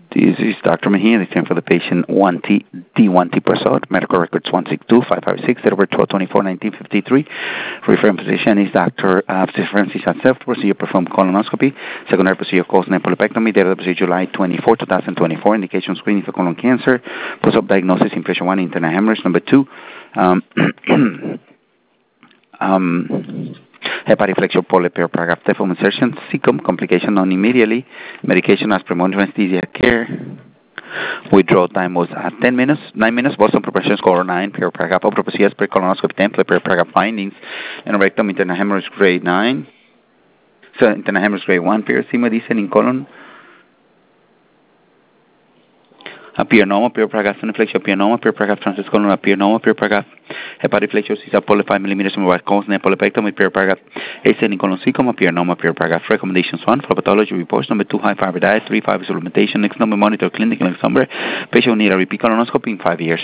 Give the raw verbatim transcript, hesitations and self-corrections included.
This is Doctor Mejia, the claim for the patient one T D one T Persod, medical records one six two five five six, date of birth twelve twenty-four nineteen fifty-three. Referring physician is Doctor Uh, Francis Self. Procedure performed colonoscopy. Secondary procedure caused nephrolepectomy. Date of the procedure July twenty-fourth, twenty twenty-four. Indication screening for colon cancer. Post-op diagnosis impression one internal hemorrhage. Number two. Um, um, Hepatic flexure polyp paragraph deform insertion, cecum, complication non immediately, medication as premonitory anesthesia care. Withdrawal time was at ten minutes, nine minutes, Boston preparation score nine, paragraph opropsias per colonoscopy template, paragraph findings, anorectum internal hemorrhage grade nine, so internal hemorrhage grade one, pyroxema descending colon, appear normal, paragraph inflection, appear normal, paragraph transverse colon, appear normal, paragraph hepatic flexure is a poly five millimeters from right cause nephrolepectomy, paragraph ascending colon cecum, appear normal, paragraph recommendations one, for pathology reports, number two, high fiber diet, three, five supplementation, next number monitor clinical exam, patient will need a repeat colonoscopy in five years.